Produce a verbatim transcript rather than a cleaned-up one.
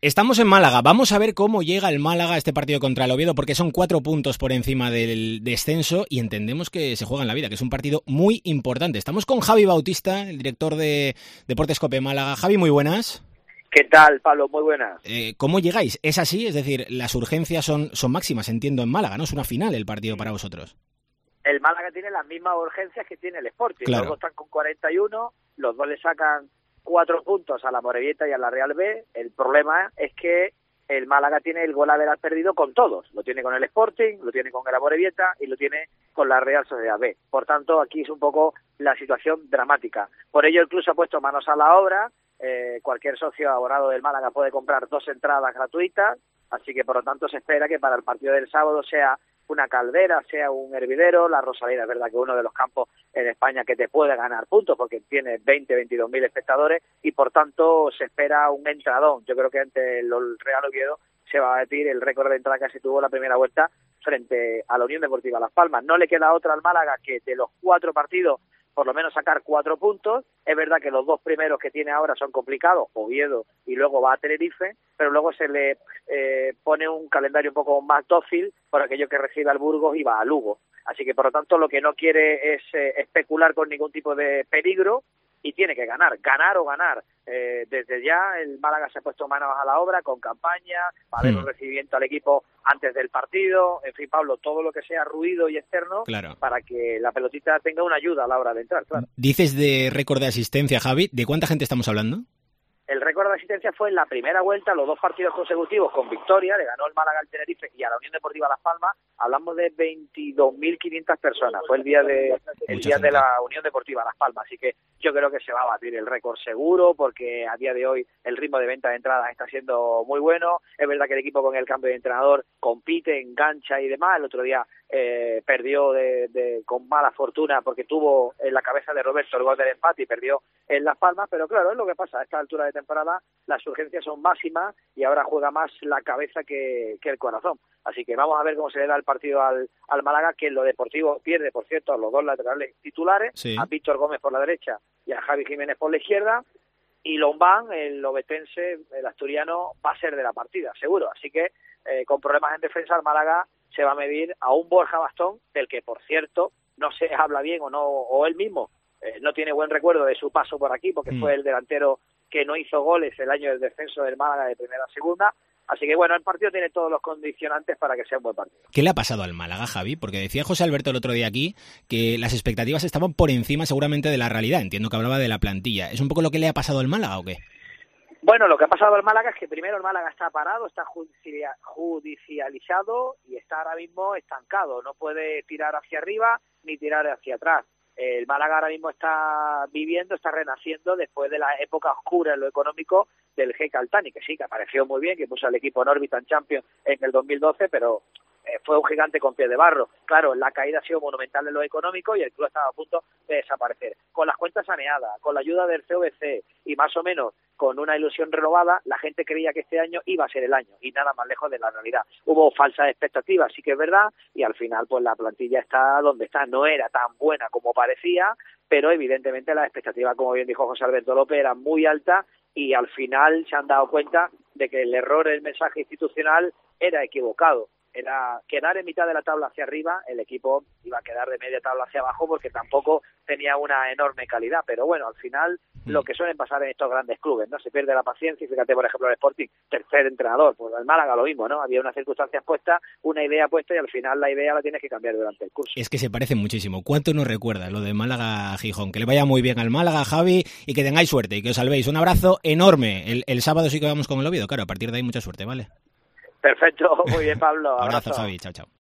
Estamos en Málaga, vamos a ver cómo llega el Málaga a este partido contra el Oviedo, porque son cuatro puntos por encima del descenso y entendemos que se juega en la vida, que es un partido muy importante. Estamos con Javi Bautista, el director de Deportes Cope Málaga. Javi, muy buenas. ¿Qué tal, Pablo? Muy buenas. Eh, ¿Cómo llegáis? ¿Es así? Es decir, las urgencias son, son máximas, entiendo, en Málaga, ¿no? Es una final el partido para vosotros. El Málaga tiene las mismas urgencias que tiene el Sporting. Claro. Los dos están con cuarenta y uno, los dos le sacan cuatro puntos a la Morevieta y a la Real B. El problema es que el Málaga tiene el gol haber perdido con todos. Lo tiene con el Sporting, lo tiene con el Amorebieta y lo tiene con la Real Sociedad B. Por tanto, aquí es un poco la situación dramática. Por ello, el club se ha puesto manos a la obra. Eh, cualquier socio abonado del Málaga puede comprar dos entradas gratuitas. Así que, por lo tanto, se espera que para el partido del sábado sea una caldera, sea un hervidero. La Rosaleda es verdad que uno de los campos en España que te puede ganar puntos porque tiene veinte, veintidós mil espectadores y por tanto se espera un entradón. Yo creo que ante el Real Oviedo se va a batir el récord de entrada que se tuvo la primera vuelta frente a la Unión Deportiva Las Palmas. No le queda otra al Málaga que de los cuatro partidos por lo menos sacar cuatro puntos. Es verdad que los dos primeros que tiene ahora son complicados, Oviedo y luego va a Tenerife, pero luego se le eh, pone un calendario un poco más dócil por aquello que recibe al Burgos y va a Lugo. Así que, por lo tanto, lo que no quiere es eh, especular con ningún tipo de peligro y tiene que ganar, ganar o ganar. Eh, desde ya el Málaga se ha puesto manos a la obra con campaña, va a haber un recibimiento al equipo antes del partido, en fin, Pablo, todo lo que sea ruido y externo, claro, para que la pelotita tenga una ayuda a la hora de entrar, claro. Dices de récord de asistencia, Javi, ¿de cuánta gente estamos hablando? El récord de asistencia fue en la primera vuelta, los dos partidos consecutivos con victoria, le ganó el Málaga al Tenerife y a la Unión Deportiva Las Palmas, hablamos de veintidós mil quinientas personas, fue el día de el día de la Unión Deportiva Las Palmas, así que yo creo que se va a batir el récord seguro, porque a día de hoy el ritmo de venta de entradas está siendo muy bueno. Es verdad que el equipo con el cambio de entrenador compite, engancha y demás. El otro día eh, perdió de, de, con mala fortuna porque tuvo en la cabeza de Roberto el gol del empate y perdió en Las Palmas, pero claro, es lo que pasa, a esta altura de temporada las urgencias son máximas y ahora juega más la cabeza que, que el corazón. Así que vamos a ver cómo se le da el partido al, al Málaga, que en lo deportivo pierde, por cierto, a los dos laterales titulares, sí, a Víctor Gómez por la derecha y a Javi Jiménez por la izquierda, y Lombán, el obetense, el asturiano, va a ser de la partida, seguro. Así que eh, con problemas en defensa, el Málaga se va a medir a un Borja Bastón, del que, por cierto, no se habla bien o no o él mismo eh, no tiene buen recuerdo de su paso por aquí, porque mm. fue el delantero que no hizo goles el año del descenso del Málaga de primera a segunda. Así que, bueno, el partido tiene todos los condicionantes para que sea un buen partido. ¿Qué le ha pasado al Málaga, Javi? Porque decía José Alberto el otro día aquí que las expectativas estaban por encima seguramente de la realidad. Entiendo que hablaba de la plantilla. ¿Es un poco lo que le ha pasado al Málaga o qué? Bueno, lo que ha pasado al Málaga es que primero el Málaga está parado, está judicializado y está ahora mismo estancado. No puede tirar hacia arriba ni tirar hacia atrás. El Málaga ahora mismo está viviendo, está renaciendo después de la época oscura en lo económico del G. Caltani, que sí, que apareció muy bien, que puso al equipo en órbita en Champions en el dos mil doce, pero eh, fue un gigante con pie de barro. Claro, la caída ha sido monumental en lo económico y el club estaba a punto de desaparecer. Con las cuentas saneadas, con la ayuda del C V C y más o menos con una ilusión renovada, la gente creía que este año iba a ser el año y nada más lejos de la realidad. Hubo falsas expectativas, sí que es verdad, y al final pues la plantilla está donde está. No era tan buena como parecía, pero evidentemente las expectativas, como bien dijo José Alberto López, eran muy altas y al final se han dado cuenta de que el error del mensaje institucional era equivocado. Era quedar en mitad de la tabla hacia arriba, el equipo iba a quedar de media tabla hacia abajo porque tampoco tenía una enorme calidad, pero bueno, al final lo que suelen pasar en estos grandes clubes, ¿no? Se pierde la paciencia y fíjate, por ejemplo, el Sporting, tercer entrenador, pues el Málaga lo mismo, ¿no? Había unas circunstancias puestas, una idea puesta y al final la idea la tienes que cambiar durante el curso. Es que se parecen muchísimo. ¿Cuánto nos recuerda lo de Málaga-Gijón? Que le vaya muy bien al Málaga, Javi, y que tengáis suerte y que os salvéis. Un abrazo enorme. El, el sábado sí que vamos con el Oviedo, claro, a partir de ahí mucha suerte, ¿vale? Perfecto, muy bien, Pablo. Abrazo, Abrazo, Javi, chao, chao.